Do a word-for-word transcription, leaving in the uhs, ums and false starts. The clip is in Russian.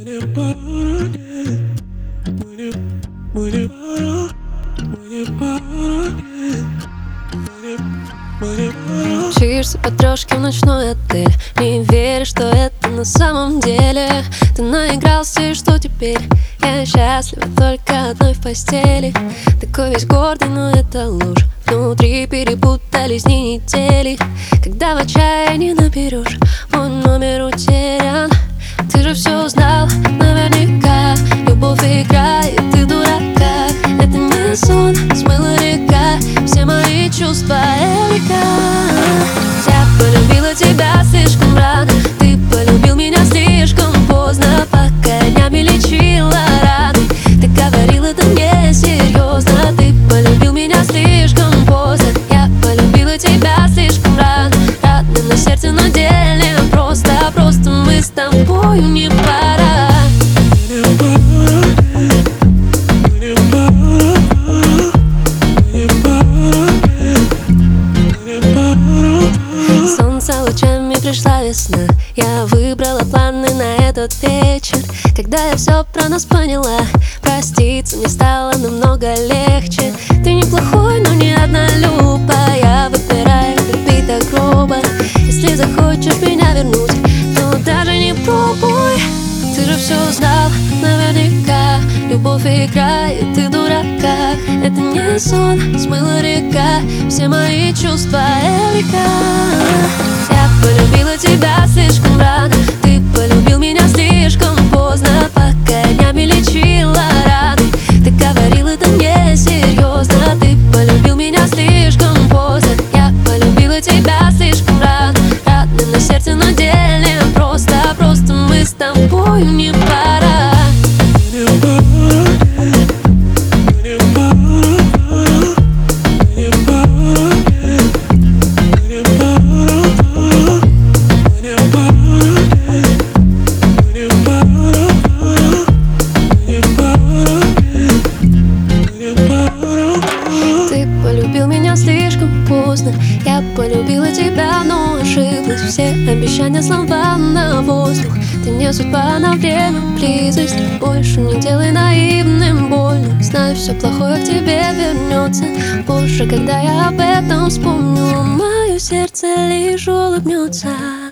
не пара, нет. Мы не, мы не пара, мы не пара, нет. Мы не, мы не пара. Мчишься по трошке в ночной отель, не веришь, что это на самом деле. Ты наигрался, и что теперь? Я счастлива только одной в постели. Такой весь гордый, но это ложь. Внутри перепутались дни недели. Когда в отчаянии наберешь, мой номер утерян. Ты же все знал наверняка. Любовь играет, ты дурака. Это не сон, смыла река. Все мои чувства эврика. Я полюбила тебя слишком рано. Ты полюбил меня слишком поздно. Пока днями лечила раны. Ты говорил, это не серьезно. Ты полюбил меня слишком поздно. Я полюбила тебя слишком рано. Рано на сердце, но деле просто. Просто мы с тобою не пара. Мы не пара, нет. Мы не пара, мы не пара, нет. Мы не пара. Солнце лучами пришла весна. Я выбрала планы на этот вечер. Когда я все про нас поняла, проститься мне стало намного легче. Ты неплохой, но не однолюбая. Я выбираю любить так грубо. Если захочешь меня вернуть, то даже не пробуй. Ты же все знал наверняка. Любовь играет, ты дурака. Это не сон, смыла река. Все мои чувства эврика. Я полюбила тебя слишком рано. Ты полюбил меня слишком поздно. Пока днями лечила раны. Ты говорил, это не серьезно. Ты полюбил меня слишком поздно. Я полюбила тебя слишком рано. Рано на сердце, но деле просто. Просто мы с тобою не пара. Мы не пара, нет. Мы не пара, мы не пара, нет. Мы не пара, мы не пара, нет. Мы не пара, мы не пара, нет. Мы не пара. Ты полюбил меня слишком поздно. Я полюбила тебя, но ошиблась. Все обещания слова на воздух. Ты не судьба на время, близость. Больше не делай наивным больно. Знаю, все плохое к тебе вернется. Позже, когда я об этом вспомню, мое сердце лишь улыбнется.